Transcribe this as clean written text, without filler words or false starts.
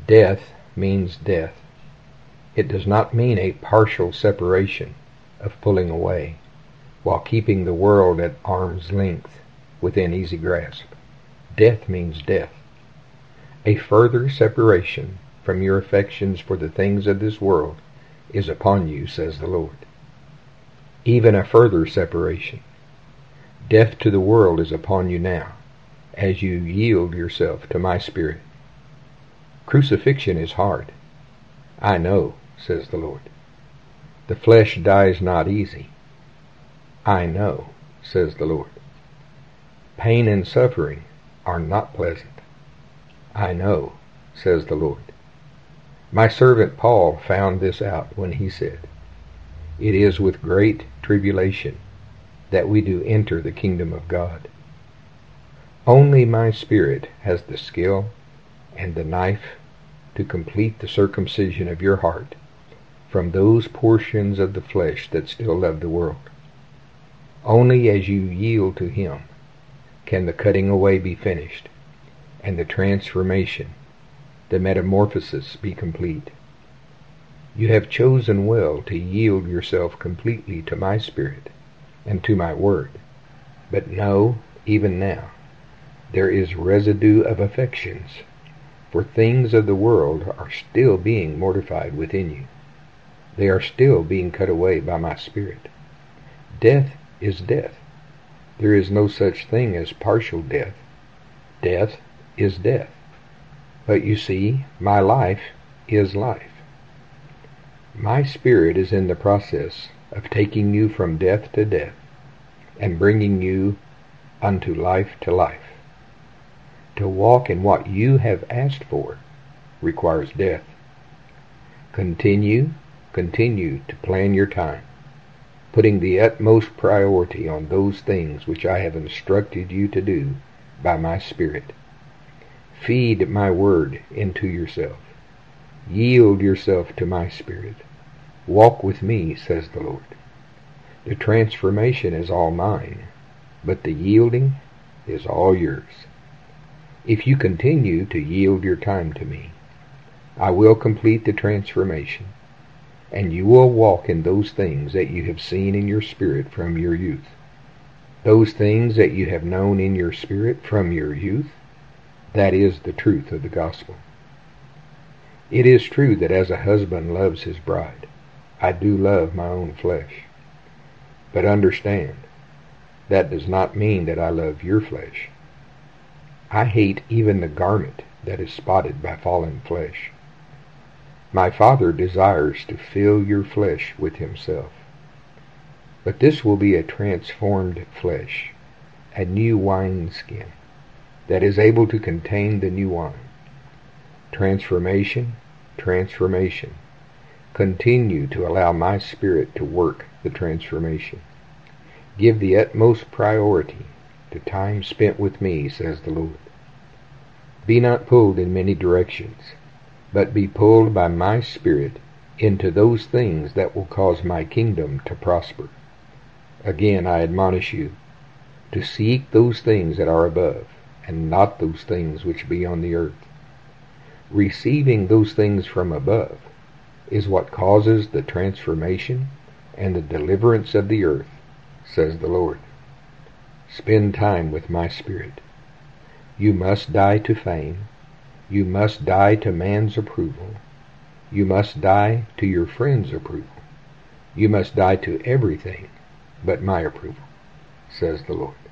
Death means death. It does not mean a partial separation of pulling away, while keeping the world at arm's length within easy grasp. Death means death. A further separation from your affections for the things of this world is upon you, says the Lord. Even a further separation. Death to the world is upon you now, as you yield yourself to my Spirit. Crucifixion is hard. I know, says the Lord. The flesh dies not easy. I know, says the Lord. Pain and suffering are not pleasant. I know, says the Lord. My servant Paul found this out when he said, "It is with great tribulation that we do enter the kingdom of God." Only my Spirit has the skill and the knife to complete the circumcision of your heart from those portions of the flesh that still love the world. Only as you yield to Him can the cutting away be finished, and the transformation, the metamorphosis be complete. You have chosen well to yield yourself completely to my Spirit and to my Word. But know, even now, there is residue of affections, for things of the world are still being mortified within you. They are still being cut away by my Spirit. Death is death. There is no such thing as partial death. Death is death. But you see, my life is life. My Spirit is in the process of taking you from death to death and bringing you unto life to life. To walk in what you have asked for requires death. Continue to plan your time, putting the utmost priority on those things which I have instructed you to do by my Spirit. Feed my word into yourself. Yield yourself to my Spirit. Walk with me, says the Lord. The transformation is all mine, but the yielding is all yours. If you continue to yield your time to me, I will complete the transformation, and you will walk in those things that you have seen in your spirit from your youth. Those things that you have known in your spirit from your youth, that is the truth of the gospel. It is true that as a husband loves his bride, I do love my own flesh. But understand, that does not mean that I love your flesh. I hate even the garment that is spotted by fallen flesh. My Father desires to fill your flesh with Himself. But this will be a transformed flesh, a new wineskin that is able to contain the new wine. Transformation. Continue to allow my Spirit to work the transformation. Give the utmost priority to time spent with me, says the Lord. Be not pulled in many directions, but be pulled by my Spirit into those things that will cause my kingdom to prosper. Again, I admonish you to seek those things that are above, and not those things which be on the earth. Receiving those things from above is what causes the transformation and the deliverance of the earth, says the Lord. Spend time with my Spirit. You must die to fame. You must die to man's approval. You must die to your friend's approval. You must die to everything but my approval, says the Lord.